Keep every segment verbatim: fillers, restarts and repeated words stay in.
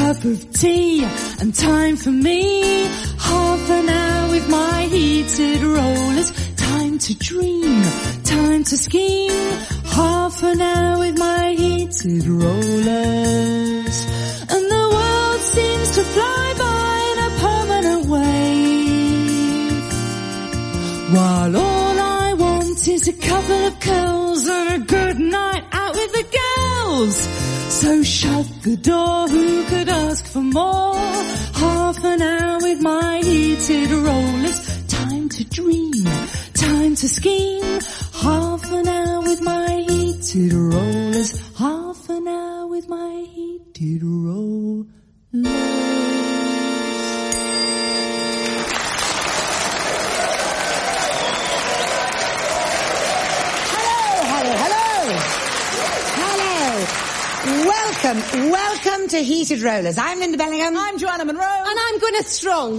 cup of tea and time for me. Half an hour with my heated rollers. Time to dream, time to scheme. Half an hour with my heated rollers. And the world seems to fly by in a permanent wave, while all I want is a couple of curls and a good night out with the girls. So shut the door, who could ask for more? Half an hour with my heated rollers. Time to dream, time to scheme. Half an hour with my heated rollers. Half an hour with my heated rollers. Welcome, welcome to Heated Rollers. I'm Linda Bellingham. I'm Joanna Monroe. And I'm Gwyneth Strong.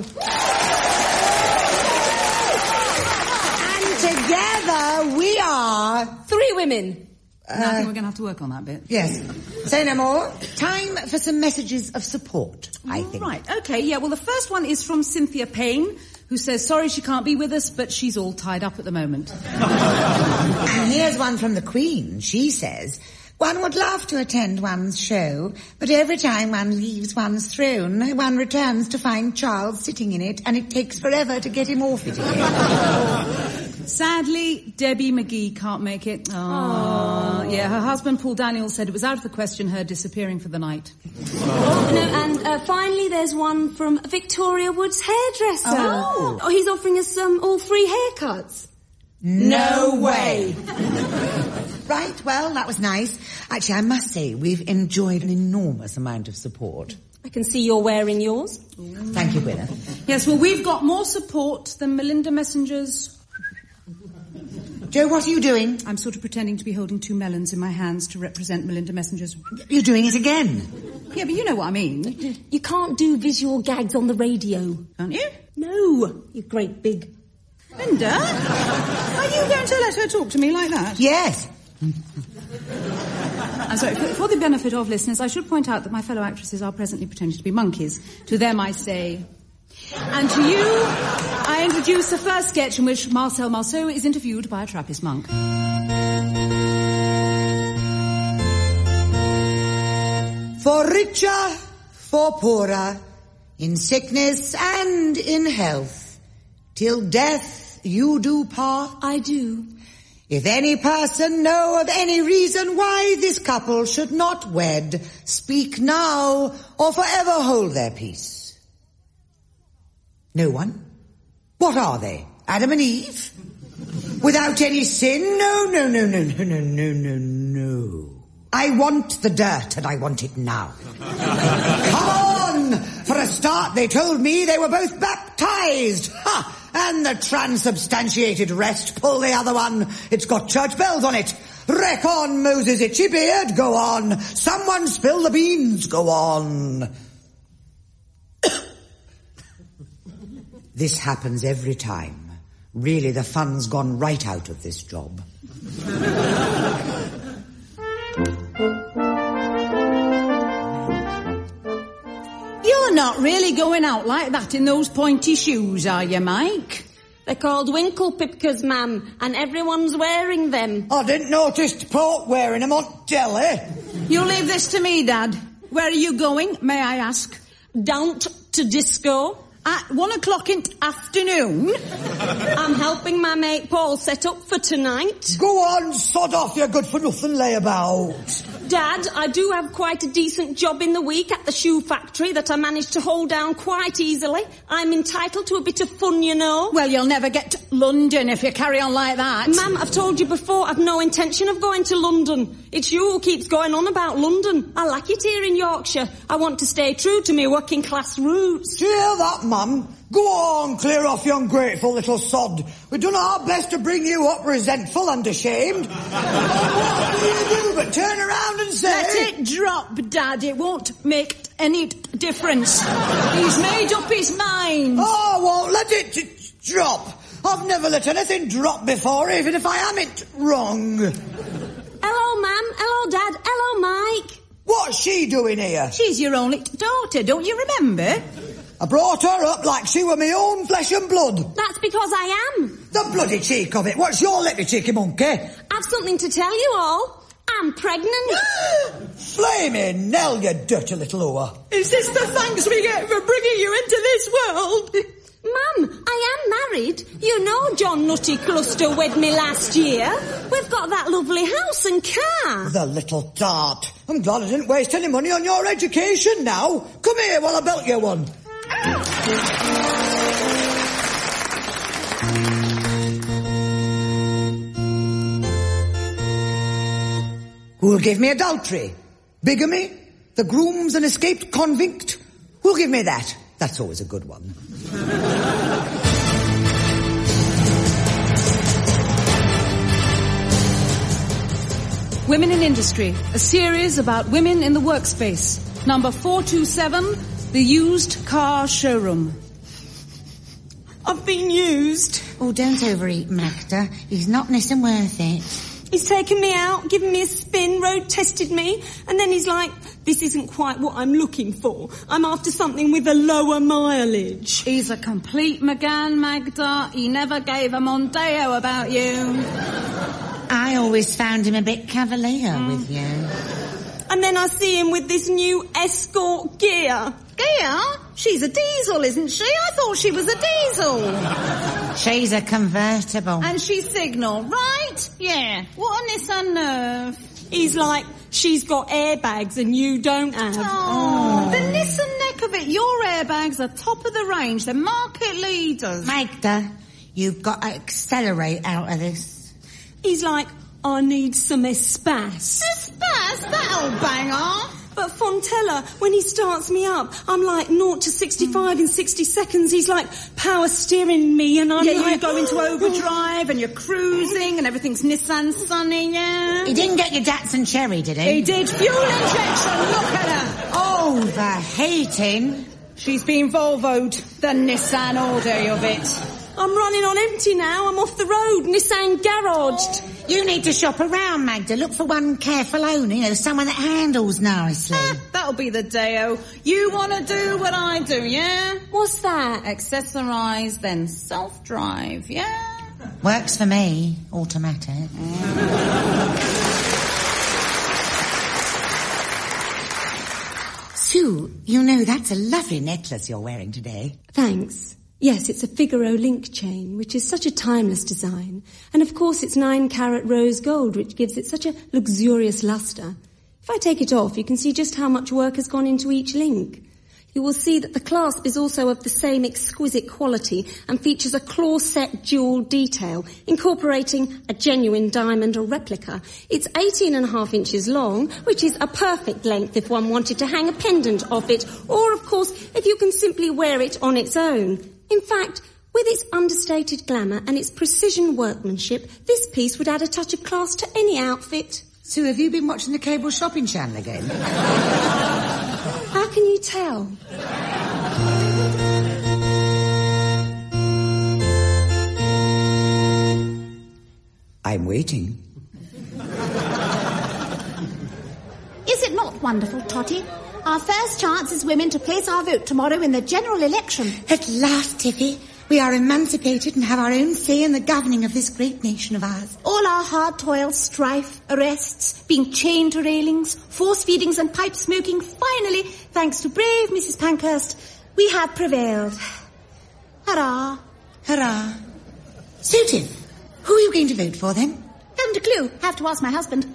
And together we are... Three women. Uh, I think we're going to have to work on that bit. Yes. Say no more. Time for some messages of support, I think. Right, okay, yeah, well the first one is from Cynthia Payne, who says, sorry she can't be with us, but she's all tied up at the moment. And here's one from the Queen. She says... One would love to attend one's show, but every time one leaves one's throne, one returns to find Charles sitting in it, and it takes forever to get him off it again. Sadly, Debbie McGee can't make it. Oh, yeah, her husband Paul Daniels said it was out of the question her disappearing for the night. Oh, no, and uh, finally there's one from Victoria Wood's hairdresser. Oh. Oh, he's offering us um, all free haircuts. No way. Right, well, that was nice. Actually, I must say, we've enjoyed an enormous amount of support. I can see you're wearing yours. Thank you, Gwyneth. Yes, well, we've got more support than Melinda Messenger's... Joe, what are you doing? I'm sort of pretending to be holding two melons in my hands to represent Melinda Messenger's... You're doing it again. Yeah, but you know what I mean. You can't do visual gags on the radio. Can't you? No, you great big... Linda, are you going to let her talk to me like that? Yes. I'm sorry, for, for the benefit of listeners, I should point out that my fellow actresses are presently pretending to be monkeys. To them I say... And to you, I introduce the first sketch in which Marcel Marceau is interviewed by a Trappist monk. For richer, for poorer, in sickness and in health, till death you do part. I do. If any person know of any reason why this couple should not wed, speak now or forever hold their peace. No one? What are they? Adam and Eve? Without any sin? No, no, no, no, no, no, no, no, no. I want the dirt and I want it now. Come on! For a start, they told me they were both baptized. Ha! And the transubstantiated rest, pull the other one. It's got church bells on it. Wreck on, Moses itchy beard, go on. Someone spill the beans, go on. This happens every time. Really, the fun's gone right out of this job. You're not really going out like that in those pointy shoes, are you, Mike? They're called winkle pipkas, ma'am, and everyone's wearing them. I didn't notice Port wearing them on telly. You leave this to me, Dad. Where are you going, may I ask? Down to disco. At one o'clock in the afternoon? I'm helping my mate Paul set up for tonight. Go on, sod off, you good-for-nothing layabout. Dad, I do have quite a decent job in the week at the shoe factory that I managed to hold down quite easily. I'm entitled to a bit of fun, you know. Well, you'll never get to London if you carry on like that. Ma'am, I've told you before, I've no intention of going to London. It's you who keeps going on about London. I like it here in Yorkshire. I want to stay true to my working class roots. Do you hear that, Mum? Go on, clear off, you ungrateful little sod. We've done our best to bring you up resentful and ashamed. What do you do but turn around and say... Let it drop, Dad. It won't make any difference. He's made up his mind. Oh, well, let it d- drop. I've never let anything drop before, even if I am it wrong. Hello, Ma'am. Hello, Dad. Hello, Mike. What's she doing here? She's your only daughter, don't you remember? I brought her up like she were my own flesh and blood. That's because I am. The bloody cheek of it. What's your lippy cheeky monkey? I've something to tell you all. I'm pregnant. Flaming Nell, you dirty little whore. Is this the thanks we get for bringing you into this world? Mum, I am married. You know John Nutty Cluster wed me last year. We've got that lovely house and car. The little tart. I'm glad I didn't waste any money on your education now. Come here while I belt you one. Who'll give me adultery? Bigamy? The groom's an escaped convict? Who'll give me that? That's always a good one. Women in Industry, a series about women in the workspace. Number four two seven, the used car showroom. I've been used. Oh, don't overeat, Magda. He's not nice and worth it. He's taken me out, given me a spin, road tested me, and then he's like, this isn't quite what I'm looking for. I'm after something with a lower mileage. He's a complete McGann, Magda. He never gave a Mondeo about you. I always found him a bit cavalier mm. with you. And then I see him with this new Escort gear. Gear? She's a diesel, isn't she? I thought she was a diesel. She's a convertible. And she's signal, right? Yeah. What a Nissan nerve. He's like, she's got airbags and you don't have. Oh, oh. The Nissan neck of it. Your airbags are top of the range. They're market leaders. Magda, you've got to accelerate out of this. He's like, I need some espace. Espace? That old banger. But Fontella, when he starts me up, I'm like zero to sixty-five mm. in sixty seconds. He's like power steering me and I'm yeah, like... you go into overdrive and you're cruising and everything's Nissan Sunny, yeah? He didn't get your Datsun Cherry, did he? He did. Fuel injection, look at her. Overheating. She's been Volvo'd, the Nissan all day of it. I'm running on empty now. I'm off the road, Nissan garaged. Oh. You need to shop around, Magda. Look for one careful owner, you know, someone that handles nicely. Ah, that'll be the day-o. You want to do what I do, yeah? What's that? Accessorise, then self-drive, yeah? Works for me. Automatic. Mm. Sue, you know that's a lovely necklace you're wearing today. Thanks. Yes, it's a Figaro link chain, which is such a timeless design. And of course it's nine carat rose gold, which gives it such a luxurious luster. If I take it off, you can see just how much work has gone into each link. You will see that the clasp is also of the same exquisite quality and features a claw-set jewel detail, incorporating a genuine diamond or replica. It's eighteen and a half inches long, which is a perfect length if one wanted to hang a pendant off it, or of course, if you can simply wear it on its own. In fact, with its understated glamour and its precision workmanship, this piece would add a touch of class to any outfit. Sue, have you been watching the cable shopping channel again? How can you tell? I'm waiting. Is it not wonderful, Totty? Our first chance as women to place our vote tomorrow in the general election. At last, Tippy, we are emancipated and have our own say in the governing of this great nation of ours. All our hard toil, strife, arrests, being chained to railings, force feedings and pipe smoking, finally, thanks to brave Missus Pankhurst, we have prevailed. Hurrah. Hurrah. Suited. Who are you going to vote for, then? Haven't a clue. Have to ask my husband.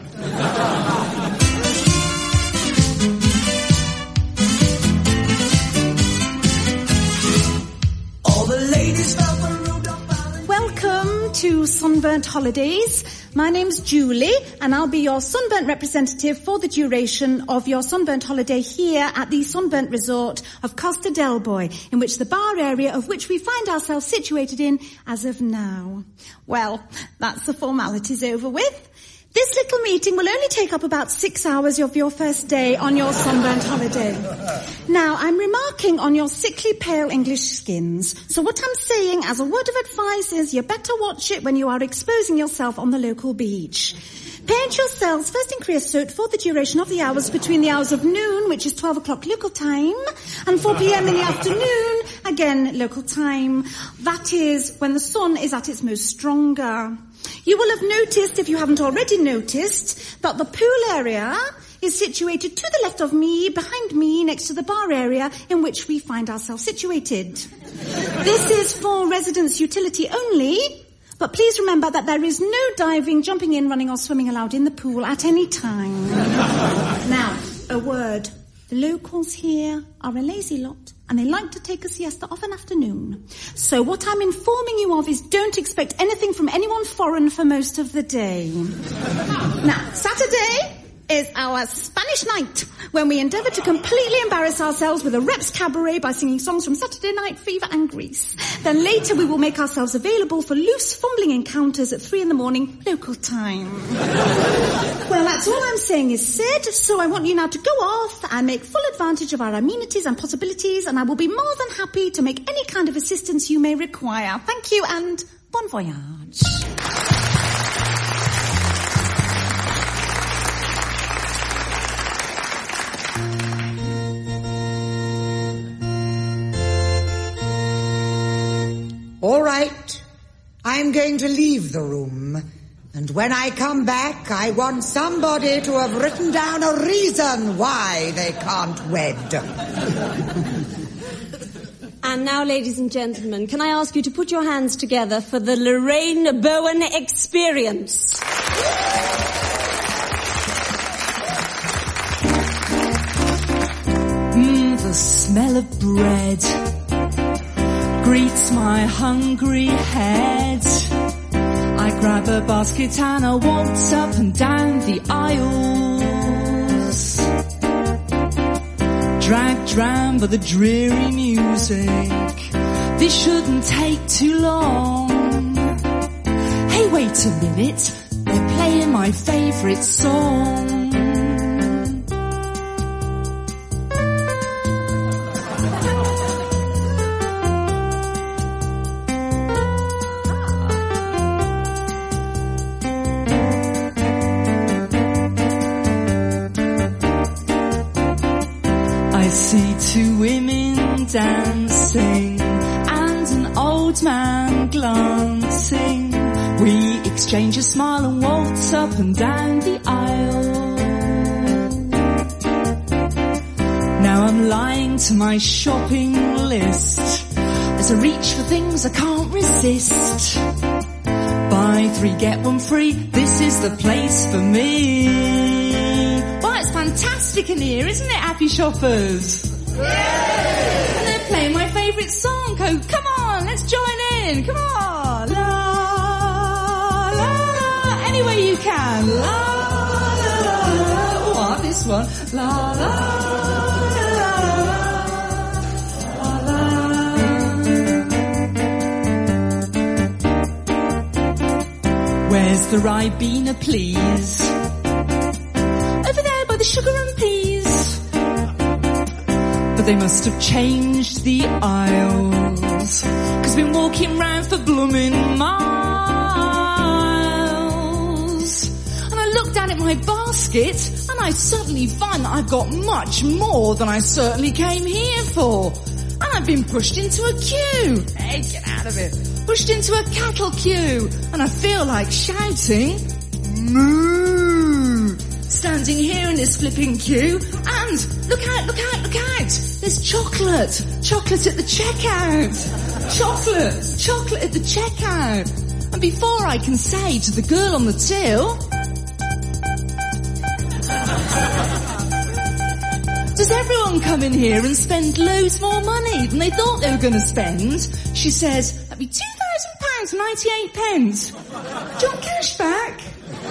Welcome to Sunburnt Holidays. My name's Julie, and I'll be your Sunburnt representative for the duration of your Sunburnt holiday here at the Sunburnt Resort of Costa del Boy, in which the bar area of which we find ourselves situated in as of now. Well, that's the formalities over with. This little meeting will only take up about six hours of your first day on your Sunburnt holiday. Now, I'm remarking on your sickly pale English skins, so what I'm saying as a word of advice is you better watch it when you are exposing yourself on the local beach. Paint your cells first in creosote for the duration of the hours between the hours of noon, which is twelve o'clock local time, and four p.m. in the afternoon, again local time. That is when the sun is at its most stronger. You will have noticed, if you haven't already noticed, that the pool area is situated to the left of me, behind me, next to the bar area in which we find ourselves situated. This is for residents' utility only, but please remember that there is no diving, jumping in, running or swimming allowed in the pool at any time. Now, a word. The locals here are a lazy lot, and they like to take a siesta of an afternoon. So what I'm informing you of is don't expect anything from anyone foreign for most of the day. Now, Saturday is our Spanish night, when we endeavour to completely embarrass ourselves with a Reps cabaret by singing songs from Saturday Night Fever and Grease. Then later we will make ourselves available for loose fumbling encounters at three in the morning, local time. Well, that's all I'm saying is said, so I want you now to go off and make full advantage of our amenities and possibilities, and I will be more than happy to make any kind of assistance you may require. Thank you and bon voyage. All right, I'm going to leave the room. And when I come back, I want somebody to have written down a reason why they can't wed. And now, ladies and gentlemen, can I ask you to put your hands together for the Lorraine Bowen Experience? Mmm, the smell of bread greets my hungry head. I grab a basket and I waltz up and down the aisles, dragged round by the dreary music. This shouldn't take too long. Hey, wait a minute, they're playing my favourite song. See two women dancing and an old man glancing. We exchange a smile and waltz up and down the aisle. Now I'm lying to my shopping list as I reach for things I can't resist. Buy three, get one free, this is the place for me. Fantastic in here, isn't it, happy shoppers? Yay! And they're playing my favourite song. Go, come on, let's join in. Come on. La, la, la. Any way you can. La, la, la, la. What, this one? La, la, la, la, la. Where's the Ribena, please? The sugar and peas. But they must have changed the aisles, 'cause been walking round for blooming miles. And I look down at my basket and I suddenly find that I've got much more than I certainly came here for. And I've been pushed into a queue. Hey, get out of it. Pushed into a cattle queue. And I feel like shouting, moo. Standing here in this flipping queue, and look out, look out, look out! There's chocolate! Chocolate at the checkout! Chocolate! Chocolate at the checkout! And before I can say to the girl on the till, does everyone come in here and spend loads more money than they thought they were going to spend? She says, that'd be two thousand pounds ninety-eight pence. Do you want cash back?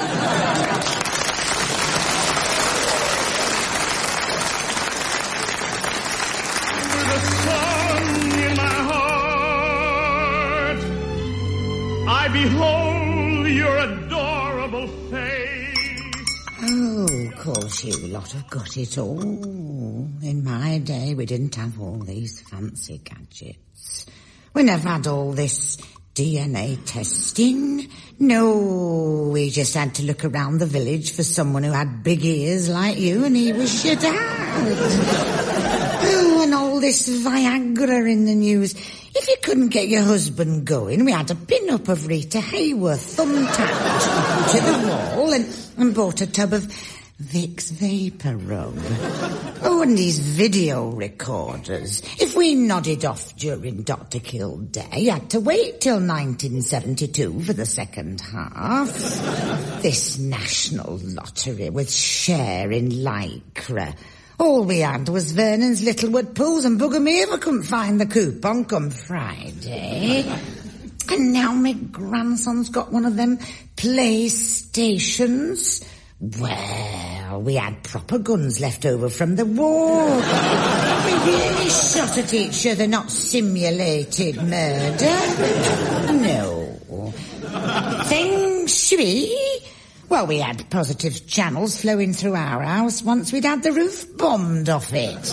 I behold your adorable face. Oh, of course you lot have got it all. In my day, we didn't have all these fancy gadgets. We never had all this D N A testing? No, we just had to look around the village for someone who had big ears like you, and he was your dad. Oh, and all this Viagra in the news. If you couldn't get your husband going, we had a pin-up of Rita Hayworth thumbtacked to the wall and, and bought a tub of Vicks Vapor Rub. Oh, and these video recorders. If we nodded off during Doctor Kildare, you had to wait till nineteen seventy-two for the second half. This national lottery with share in Lycra. All we had was Vernon's Littlewood pools, and bugger me if I couldn't find the coupon come Friday. And now my grandson's got one of them PlayStations. Well, we had proper guns left over from the war. We really shot at each other, not simulated murder. No. Feng Shui? Well, we had positive channels flowing through our house once we'd had the roof bombed off it.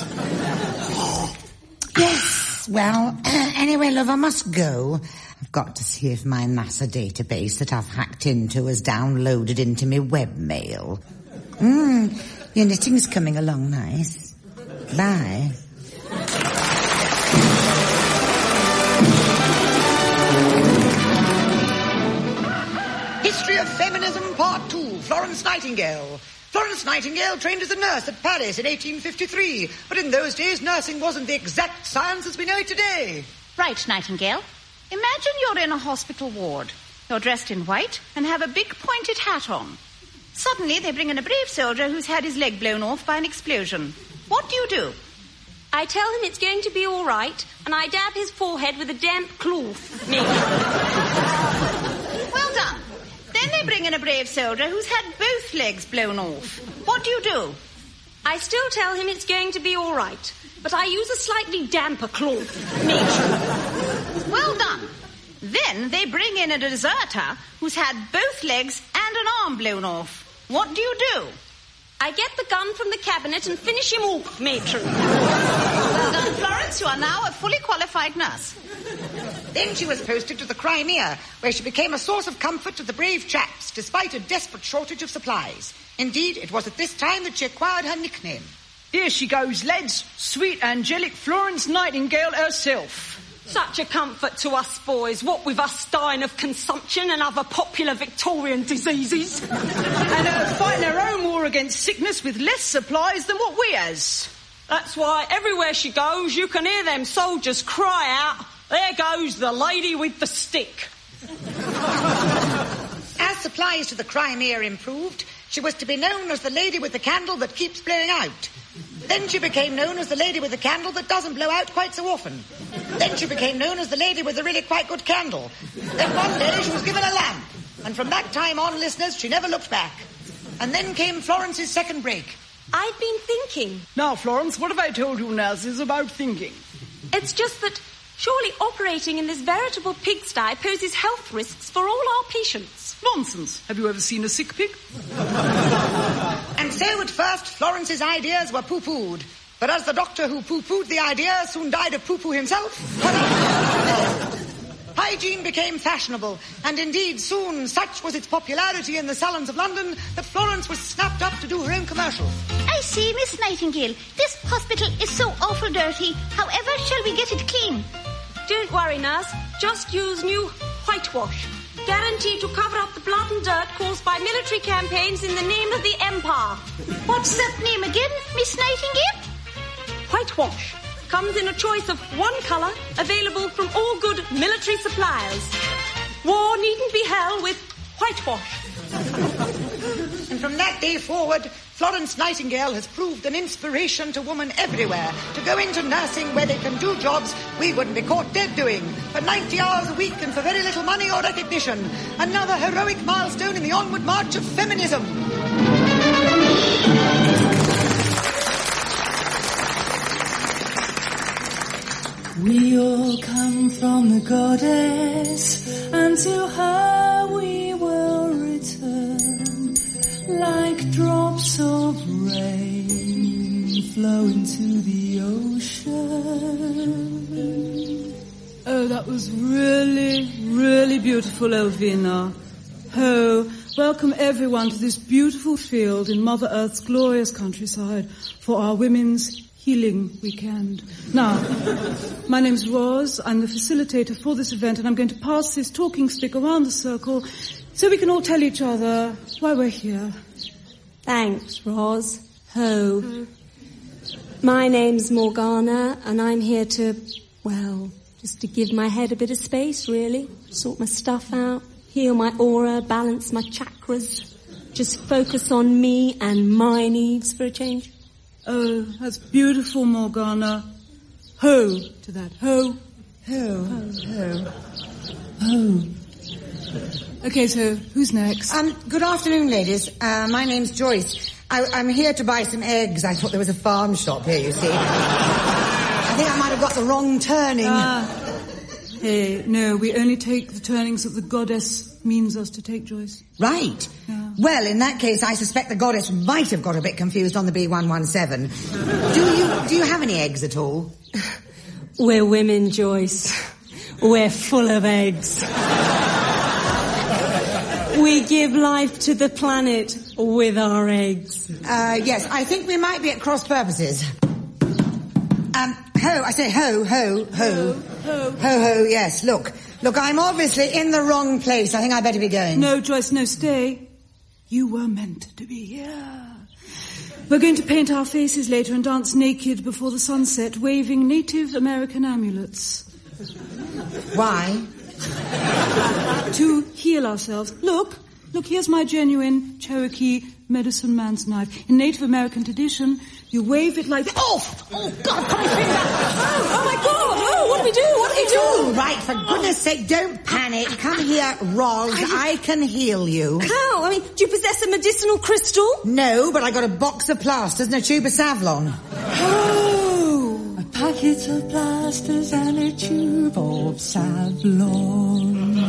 Yes, well, uh, anyway, love, I must go. I've got to see if my NASA database that I've hacked into has downloaded into my webmail. Hmm, your knitting's coming along nice. Bye. History of Feminism, Part two, Florence Nightingale. Florence Nightingale trained as a nurse at Paris in eighteen fifty-three, but in those days nursing wasn't the exact science as we know it today. Right, Nightingale. Imagine you're in a hospital ward. You're dressed in white and have a big pointed hat on. Suddenly they bring in a brave soldier who's had his leg blown off by an explosion. What do you do? I tell him it's going to be all right, and I dab his forehead with a damp cloth. Me. Well done. Then they bring in a brave soldier who's had both legs blown off. What do you do? I still tell him it's going to be all right, but I use a slightly damper cloth. Me. Well done. Then they bring in a deserter who's had both legs and an arm blown off. What do you do? I get the gun from the cabinet and finish him off, matron. Well done, Florence. You are now a fully qualified nurse. Then she was posted to the Crimea, where she became a source of comfort to the brave chaps, despite a desperate shortage of supplies. Indeed, it was at this time that she acquired her nickname. Here she goes, lads. Sweet, angelic Florence Nightingale herself. Such a comfort to us boys, what with us dying of consumption and other popular Victorian diseases. And uh, fighting her own war against sickness with less supplies than what we has. That's why everywhere she goes, you can hear them soldiers cry out, "There goes the lady with the stick." As supplies to the Crimea improved, she was to be known as the lady with the candle that keeps blowing out. Then she became known as the lady with the candle that doesn't blow out quite so often. Then she became known as the lady with the really quite good candle. Then one day she was given a lamp. And from that time on, listeners, she never looked back. And then came Florence's second break. I've been thinking. Now, Florence, what have I told you nurses about thinking? It's just that surely operating in this veritable pigsty poses health risks for all our patients. Nonsense. Have you ever seen a sick pig? And so at first Florence's ideas were poo-pooed. But as the doctor who poo-pooed the idea soon died of poo-poo himself, hygiene became fashionable. And indeed soon such was its popularity in the salons of London that Florence was snapped up to do her own commercial. I see, Miss Nightingale. This hospital is so awful dirty. However shall we get it clean? Don't worry, nurse. Just use new whitewash. Guaranteed to cover up the blood and dirt caused by military campaigns in the name of the Empire. What's that name again, Miss Nightingale? Whitewash. Comes in a choice of one colour, available from all good military suppliers. War needn't be held with whitewash. And from that day forward, Florence Nightingale has proved an inspiration to women everywhere to go into nursing where they can do jobs we wouldn't be caught dead doing for ninety hours a week and for very little money or recognition. Another heroic milestone in the onward march of feminism. We all come from the goddess, and to her we will return, like drops of rain flow into the ocean. Oh, that was really, really beautiful, Elvina. Ho, welcome everyone to this beautiful field in Mother Earth's glorious countryside for our Women's Healing Weekend. Now, my name's Roz. I'm the facilitator for this event, and I'm going to pass this talking stick around the circle so we can all tell each other why we're here. Thanks, Roz. Ho. Mm. My name's Morgana, and I'm here to, well, just to give my head a bit of space, really. Sort my stuff out, heal my aura, balance my chakras. Just focus on me and my needs for a change. Oh, that's beautiful, Morgana. Ho to that. Ho. Ho. Ho. Ho. Okay, so who's next? Um, good afternoon, ladies. Uh, my name's Joyce. I, I'm here to buy some eggs. I thought there was a farm shop here, you see. I think I might have got the wrong turning. Ah. Hey, no, we only take the turnings that the goddess means us to take, Joyce. Right. Yeah. Well, in that case, I suspect the goddess might have got a bit confused on the B one one seven. Do you, do you have any eggs at all? We're women, Joyce. We're full of eggs. We give life to the planet with our eggs. Uh, yes, I think we might be at cross purposes. Um, ho, I say ho, ho, ho. Ho, ho. Ho, ho, yes, look. Look, I'm obviously in the wrong place. I think I'd better be going. No, Joyce, no, stay. You were meant to be here. We're going to paint our faces later and dance naked before the sunset, waving Native American amulets. Why? To heal ourselves. Look, look, here's my genuine Cherokee medicine man's knife. In Native American tradition, you wave it like... Oh! Oh, God, come on, oh, oh, my God! Oh, what do we do? What do we do? All right, for goodness sake, don't panic. Come here, Roz. I, I can heal you. How? I mean, do you possess a medicinal crystal? No, but I got a box of plasters and a tube of Savlon. Oh! A packet of plasters and a tube of Savlon.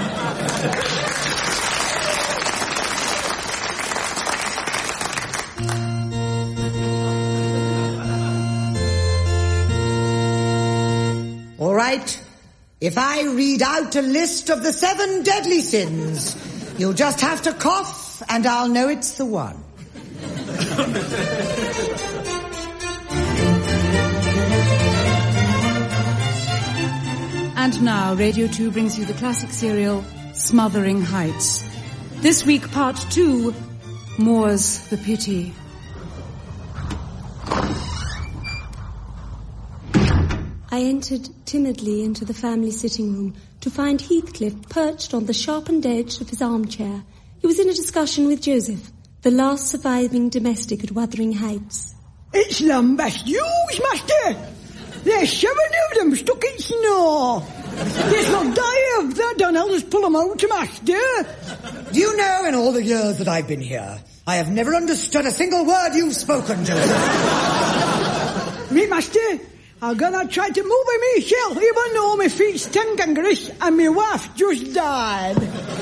All right. If I read out a list of the seven deadly sins, you'll just have to cough and I'll know it's the one. And now, Radio two brings you the classic serial, Smothering Heights. This week, part two, More's the Pity. I entered timidly into the family sitting room to find Heathcliff perched on the sharpened edge of his armchair. He was in a discussion with Joseph, the last surviving domestic at Wuthering Heights. It's lambast news, master. There's seven of them stuck in snow. There's not die of that done, I'll just pull them out, master. Do you know, in all the years that I've been here, I have never understood a single word you've spoken, Joseph. Me, master, I'm gonna try to move by myself, even though my feet's ten gangrous and my wife just died.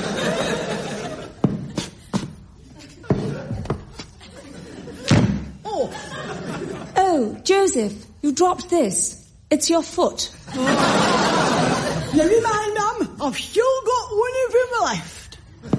Oh. Oh, Joseph, you dropped this. It's your foot. Oh. Never mind, ma'am. I've still got one of them left.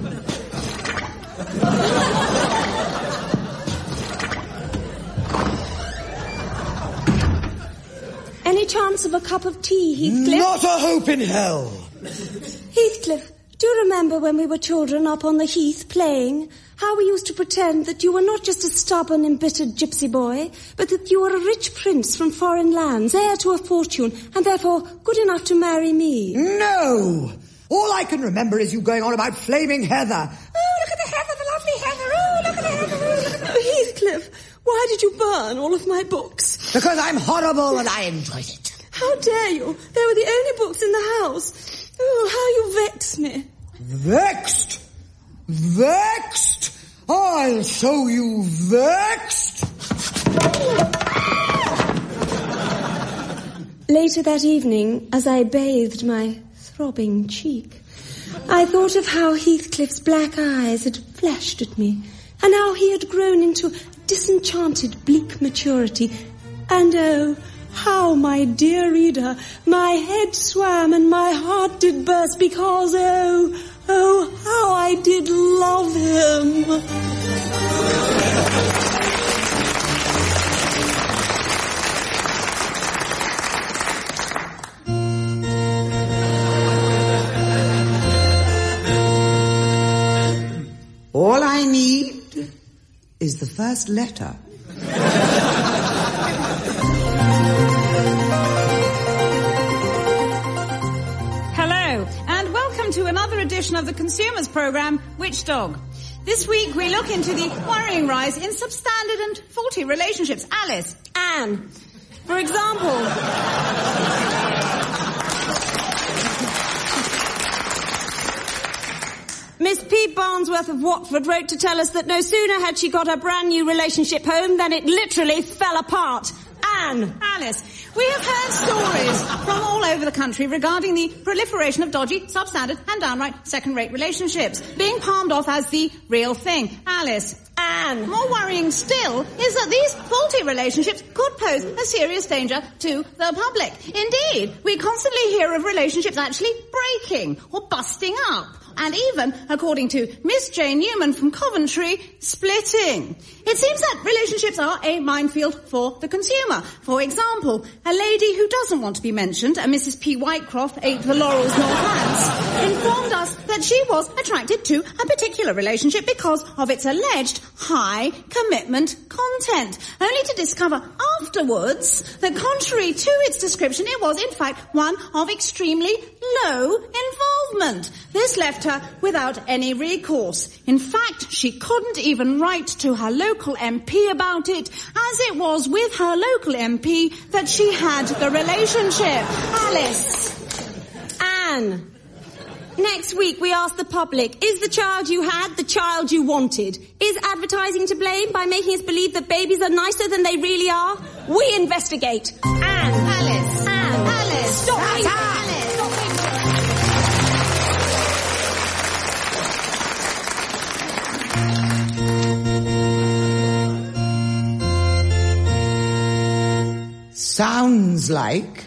Any chance of a cup of tea, Heathcliff? Not a hope in hell. Heathcliff, do you remember when we were children up on the heath playing, how we used to pretend that you were not just a stubborn, embittered gypsy boy, but that you were a rich prince from foreign lands, heir to a fortune, and therefore good enough to marry me? No! All I can remember is you going on about flaming heather. Oh, look at the heather, the lovely heather. Oh, look at the heather. Oh, look at the... Oh, Heathcliff, why did you burn all of my books? Because I'm horrible and I enjoyed it. How dare you? They were the only books in the house. Oh, how you vex me. Vexed? Vexed? I'll show you vexed. Later that evening, as I bathed my throbbing cheek, I thought of how Heathcliff's black eyes had flashed at me, and how he had grown into disenchanted, bleak maturity, and oh, How, my dear reader, my head swam and my heart did burst because, oh, oh, how I did love him. All I need is the first letter. Hello, and welcome to another edition of the Consumers Programme, Which Dog? This week we look into the worrying rise in substandard and faulty relationships. Alice. Anne, for example... Miss P. Barnsworth of Watford wrote to tell us that no sooner had she got her brand new relationship home than it literally fell apart. Anne. Alice, we have heard stories from all over the country regarding the proliferation of dodgy, substandard and downright second-rate relationships being palmed off as the real thing. Alice. Anne. More worrying still is that these faulty relationships could pose a serious danger to the public. Indeed, we constantly hear of relationships actually breaking or busting up. And even, according to Miss Jane Newman from Coventry, splitting. It seems that relationships are a minefield for the consumer. For example, a lady who doesn't want to be mentioned, a Missus P. Whitecroft, ate the laurels nor pants, informed us that she was attracted to a particular relationship because of its alleged high commitment content, only to discover afterwards that contrary to its description, it was in fact one of extremely low involvement. This left her without any recourse. In fact, she couldn't even write to her local M P about it, as it was with her local M P that she had the relationship. Alice. Anne. Next week we ask the public, is the child you had the child you wanted? Is advertising to blame by making us believe that babies are nicer than they really are? We investigate. Anne. Alice. Anne. Alice. Stop it. Alice. Sounds like...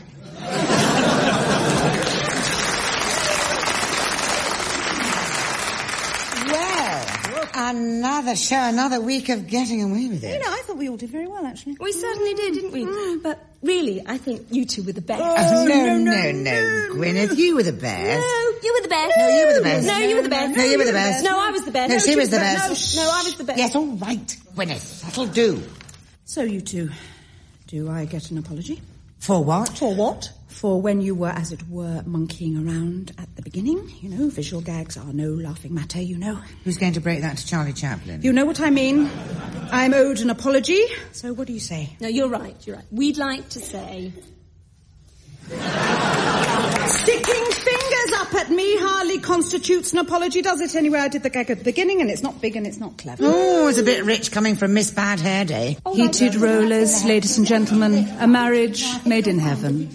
Well, another show, another week of getting away with it. You know, I thought we all did very well, actually. We certainly did, didn't we? Mm. But really, I think you two were the best. Oh, no, no, no, no, Gwyneth, you were the best. No, you were the best. No, you were the best. No, you were the best. No, you were the best. No, I was the best. No, she was the best. No, no, I was the best. Yes, all right, Gwyneth, that'll do. So you two, do I get an apology? For what? For what? For when you were, as it were, monkeying around at the beginning. You know, visual gags are no laughing matter, you know. Who's going to break that to Charlie Chaplin? You know what I mean. I'm owed an apology. So what do you say? No, you're right, you're right. We'd like to say... Sticking fingers up at me hardly constitutes an apology, does it? Anyway, I did the gag at the beginning, and it's not big and it's not clever. Oh, it's a bit rich coming from Miss Bad Hair Day. Oh, Heated rollers, ladies and gentlemen, a marriage made in heaven.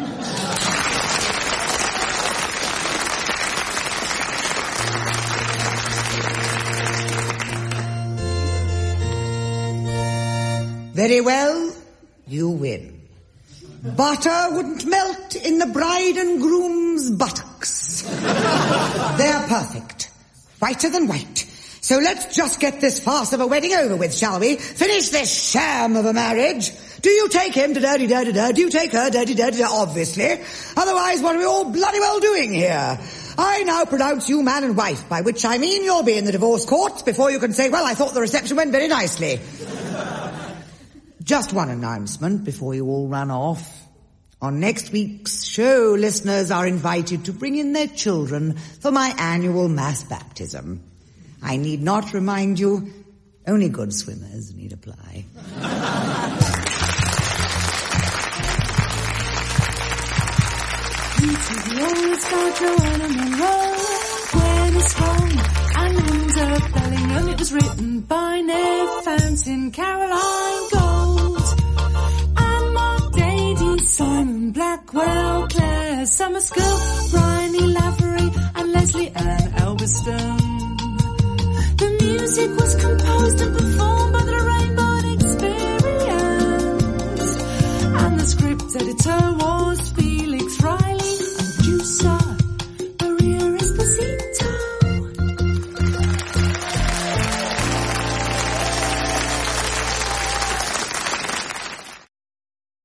Very well, you win. Butter wouldn't melt in the bride and groom's buttocks. They're perfect. Whiter than white. So let's just get this farce of a wedding over with, shall we? Finish this sham of a marriage. Do you take him to da-di-da-di-da? Do you take her da-di-da-di-da? Obviously. Otherwise, what are we all bloody well doing here? I now pronounce you man and wife, by which I mean you'll be in the divorce courts before you can say, well, I thought the reception went very nicely. Just one announcement before you all run off. On next week's show, listeners are invited to bring in their children for my annual mass baptism. I need not remind you, only good swimmers need apply. We always got Joanna Monroe when it's home and Windsor Bellingham. It was written by Ned Fountain, Caroline Gold, and Mark Dady, Simon Blackwell, Claire Summerskill, Bryony Lavery, and Leslie Ann Elbiston. The music was composed and performed by the Rainbow Experience, and the script editor was